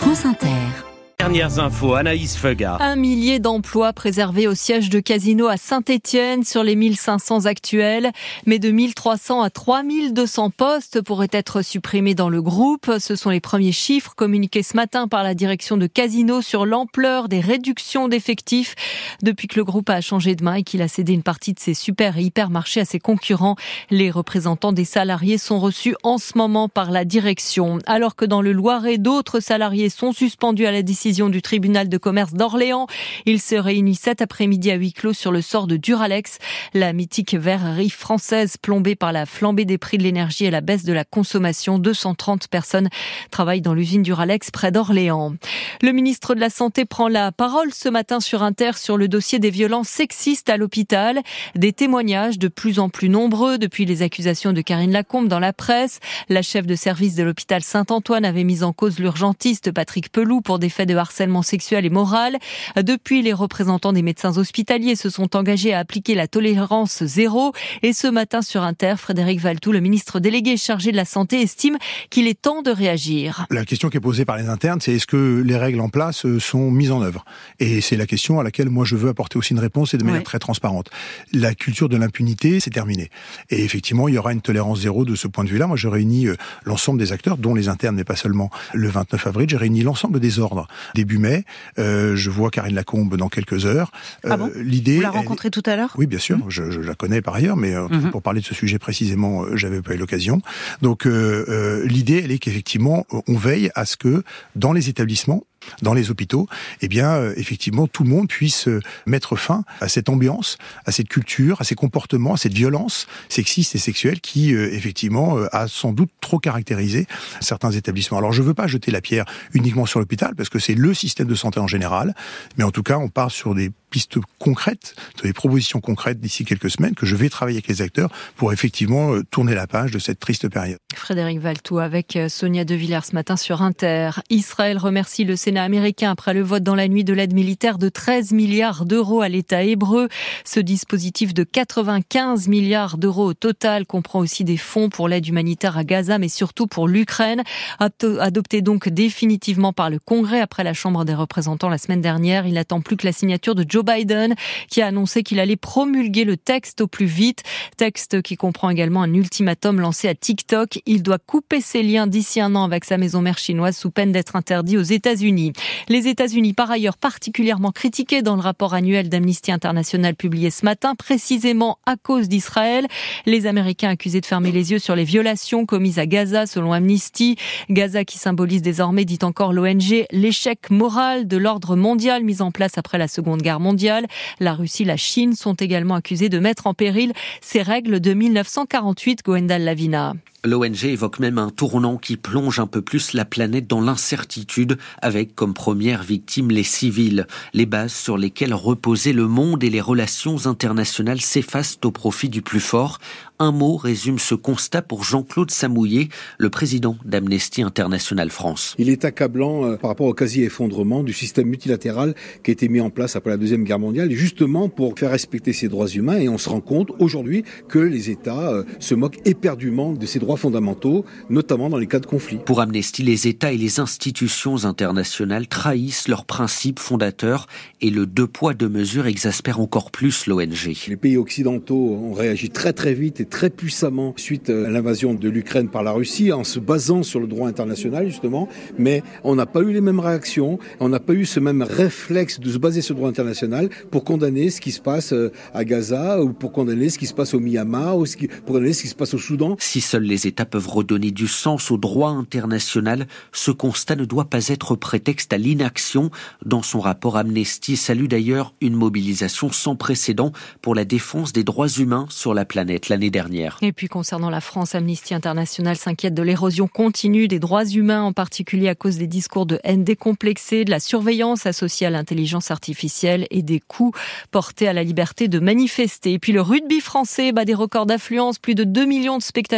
France Inter. Dernières infos, Anaïs Feuga. 1 millier d'emplois préservés au siège de Casino à Saint-Étienne sur les 1500 actuels. Mais de 1300 à 3200 postes pourraient être supprimés dans le groupe. Ce sont les premiers chiffres communiqués ce matin par la direction de Casino sur l'ampleur des réductions d'effectifs depuis que le groupe a changé de main et qu'il a cédé une partie de ses super et hypermarchés à ses concurrents. Les représentants des salariés sont reçus en ce moment par la direction. Alors que dans le Loiret, d'autres salariés sont suspendus à la décision du tribunal de commerce d'Orléans. Ils se réunissent cet après-midi à huis clos sur le sort de Duralex, la mythique verrerie française plombée par la flambée des prix de l'énergie et la baisse de la consommation. 230 personnes travaillent dans l'usine Duralex près d'Orléans. Le ministre de la Santé prend la parole ce matin sur Inter sur le dossier des violences sexistes à l'hôpital. Des témoignages de plus en plus nombreux depuis les accusations de Karine Lacombe dans la presse. La chef de service de l'hôpital Saint-Antoine avait mis en cause l'urgentiste Patrick Pelloux pour des faits de harcèlement sexuel et moral. Depuis, les représentants des médecins hospitaliers se sont engagés à appliquer la tolérance zéro. Et ce matin sur Inter, Frédéric Valletoux, le ministre délégué chargé de la Santé, estime qu'il est temps de réagir. La question qui est posée par les internes, c'est est-ce que les règles en place sont mises en œuvre ? Et c'est la question à laquelle moi je veux apporter aussi une réponse et de manière très transparente. La culture de l'impunité, c'est terminé. Et effectivement, il y aura une tolérance zéro de ce point de vue-là. Moi, je réunis l'ensemble des acteurs, dont les internes, mais pas seulement. Le 29 avril, j'ai réuni l'ensemble des ordres. Début mai, je vois Karine Lacombe dans quelques heures. L'idée, vous la rencontrez tout à l'heure ? Oui, bien sûr, je la connais par ailleurs, mais pour parler de ce sujet précisément, j'avais pas eu l'occasion. Donc l'idée, elle est qu'effectivement, on veille à ce que dans les établissements, dans les hôpitaux, effectivement, tout le monde puisse mettre fin à cette ambiance, à cette culture, à ces comportements, à cette violence sexiste et sexuelle qui, effectivement, a sans doute trop caractérisé certains établissements. Alors, je veux pas jeter la pierre uniquement sur l'hôpital, parce que c'est le système de santé en général, mais en tout cas, on part sur des pistes concrètes, des propositions concrètes d'ici quelques semaines, que je vais travailler avec les acteurs pour effectivement tourner la page de cette triste période. Frédéric Valletoux avec Sonia De Villers ce matin sur Inter. Israël remercie le Sénat américain après le vote dans la nuit de l'aide militaire de 13 milliards d'euros à l'État hébreu. Ce dispositif de 95 milliards d'euros au total comprend aussi des fonds pour l'aide humanitaire à Gaza, mais surtout pour l'Ukraine. Adopté donc définitivement par le Congrès après la Chambre des représentants la semaine dernière. Il n'attend plus que la signature de Joe Biden, qui a annoncé qu'il allait promulguer le texte au plus vite. Texte qui comprend également un ultimatum lancé à TikTok. Il doit couper ses liens d'ici un an avec sa maison mère chinoise sous peine d'être interdit aux États-Unis. Les États-Unis, par ailleurs, particulièrement critiqués dans le rapport annuel d'Amnesty International publié ce matin, précisément à cause d'Israël. Les Américains accusés de fermer les yeux sur les violations commises à Gaza, selon Amnesty. Gaza qui symbolise désormais, dit encore l'ONG, l'échec moral de l'ordre mondial mis en place après la Seconde Guerre mondiale. La Russie, la Chine sont également accusés de mettre en péril ces règles de 1948, Gwendal Lavina. L'ONG évoque même un tournant qui plonge un peu plus la planète dans l'incertitude, avec comme première victime les civils. Les bases sur lesquelles reposait le monde et les relations internationales s'effacent au profit du plus fort. Un mot résume ce constat pour Jean-Claude Samouillet, le président d'Amnesty International France. Il est accablant par rapport au quasi-effondrement du système multilatéral qui a été mis en place après la Deuxième Guerre mondiale, justement pour faire respecter ces droits humains. Et on se rend compte aujourd'hui que les États se moquent éperdument de ces droits fondamentaux, notamment dans les cas de conflit. Pour Amnesty, les États et les institutions internationales trahissent leurs principes fondateurs et le deux poids deux mesures exaspère encore plus l'ONG. Les pays occidentaux ont réagi très très vite et très puissamment suite à l'invasion de l'Ukraine par la Russie, en se basant sur le droit international justement, mais on n'a pas eu les mêmes réactions, on n'a pas eu ce même réflexe de se baser sur le droit international pour condamner ce qui se passe à Gaza ou pour condamner ce qui se passe au Myanmar ou pour condamner ce qui se passe au Soudan. Si seuls les États peuvent redonner du sens au droit international, ce constat ne doit pas être prétexte à l'inaction. Dans son rapport, Amnesty salue d'ailleurs une mobilisation sans précédent pour la défense des droits humains sur la planète l'année dernière. Et puis concernant la France, Amnesty International s'inquiète de l'érosion continue des droits humains, en particulier à cause des discours de haine décomplexés, de la surveillance associée à l'intelligence artificielle et des coûts portés à la liberté de manifester. Et puis le rugby français bat des records d'affluence, plus de 2 millions de spectateurs pour le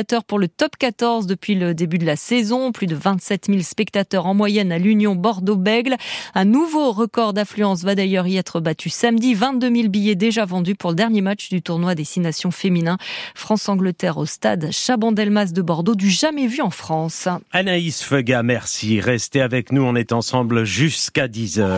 top 14 depuis le début de la saison. Plus de 27 000 spectateurs en moyenne à l'Union Bordeaux-Bègles. Un nouveau record d'affluence va d'ailleurs y être battu samedi. 22 000 billets déjà vendus pour le dernier match du tournoi des 6 nations féminins. France-Angleterre au stade Chabandelmas de Bordeaux, du jamais vu en France. Anaïs Feuga, merci. Restez avec nous, on est ensemble jusqu'à 10h.